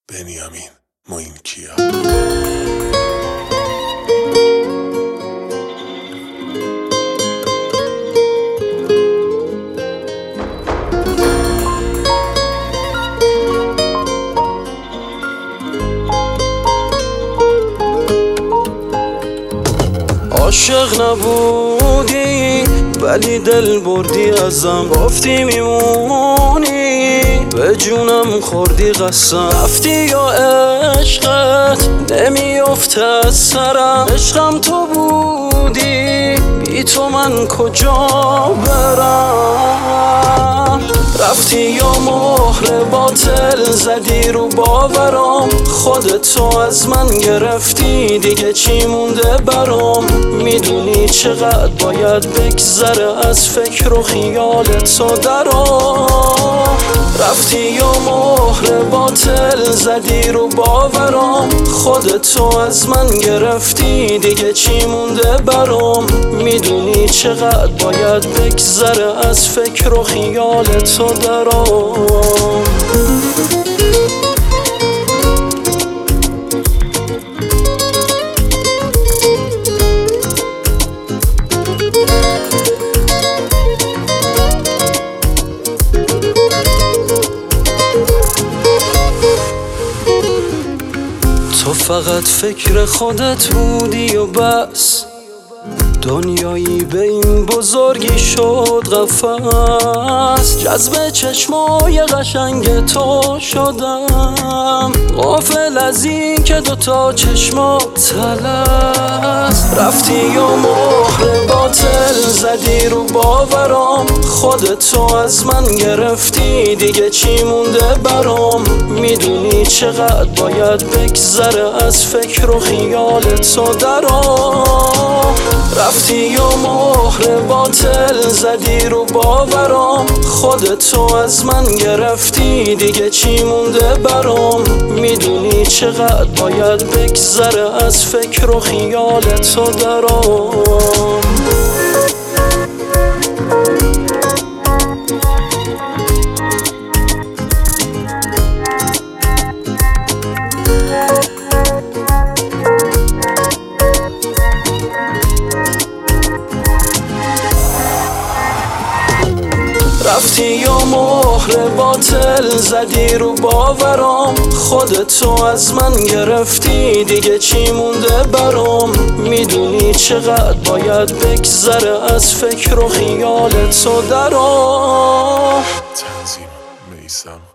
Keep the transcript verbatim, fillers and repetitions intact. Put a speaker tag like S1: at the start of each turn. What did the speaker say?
S1: بنیامین موینکیا.
S2: عاشق نبودی ولی دل بردی ازم، گفتی میمونی به جونم خوردی قسم، رفتی یا عشقت نمیافته از سرم، عشقم تو بودی بی تو من کجا برم، رفتی یا مهر باطل زدی رو باورم، خودتو از من گرفتی دیگه چی مونده برام، میدونی چقدر باید بگذره از فکر و خیال تو درام، رفتی یا مهر باطل زدی رو باورم، خودتو از من گرفتی دیگه چی مونده برام، میدونی چقدر باید بگذره از فکر و خیال تو درام. تو فقط فکر خودت بودی و بس، دنیایی به این بزرگی شد قفس، جذب چشمای قشنگ تو شدم، غافل از این که دوتا چشمات تلس، رفتی یا مهر باطل زدی رو باورم، خودتو از من گرفتی دیگه چی مونده برام، میدونی چقدر باید بگذره از فکر و خیال تو درام، رفتی یا مهر باطل زدی رو باورم، خودتو از من گرفتی دیگه چی مونده برام، میدونی چقدر باید بگذره از فکر و خیال تو درام. رفتی یا مهر باطل زدی رو باورم، خودتو از من گرفتی دیگه چی مونده برام، میدونی چقدر باید بگذره از فکر و خیال تو درام.
S1: تنظیم میثم